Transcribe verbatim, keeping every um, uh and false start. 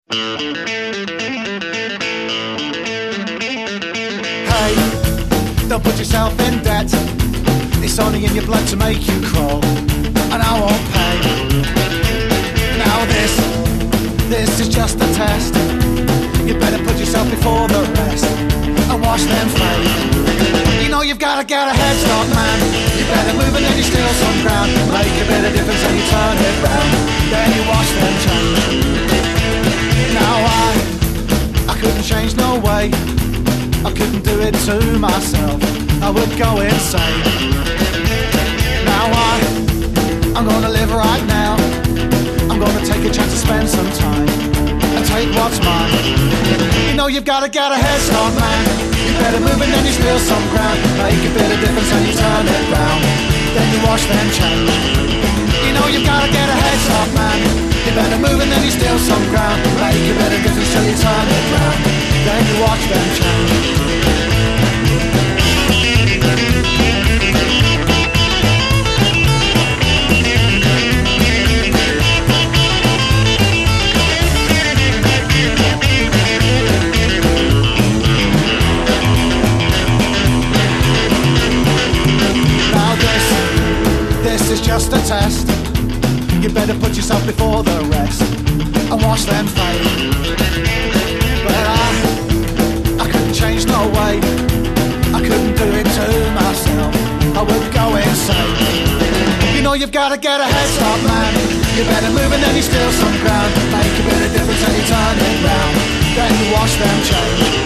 Hey, don't put yourself in debt. It's only in your blood to make you crawl, and I won't pay. Now this, this is just a test. You better put yourself before the rest and wash them face. You know you've gotta get a head start, man. You better move and then you steal some ground. Make a bit of difference and you turn it round. Then you wash them change. Now I, I couldn't change no way. I couldn't do it to myself. I would go insane. Now I, I'm gonna live right now. I'm gonna take a chance to spend some time and take what's mine. You know you've gotta get a head start, man. You better move and then you steal some ground. Make a bit of difference and you turn it round. Then you wash them change. You know you've gotta get a head start, man. You better move and then you steal some ground. Make a bit of difference till you turn it round. Then you watch them change. This is just a test. You better put yourself before the rest and wash them face. But I, I couldn't change no way. I couldn't do it to myself. I would go insane. You know you've gotta get a head start, man. You better move and then you steal some ground. Make a bit of difference and you turn it round. Then you wash them change.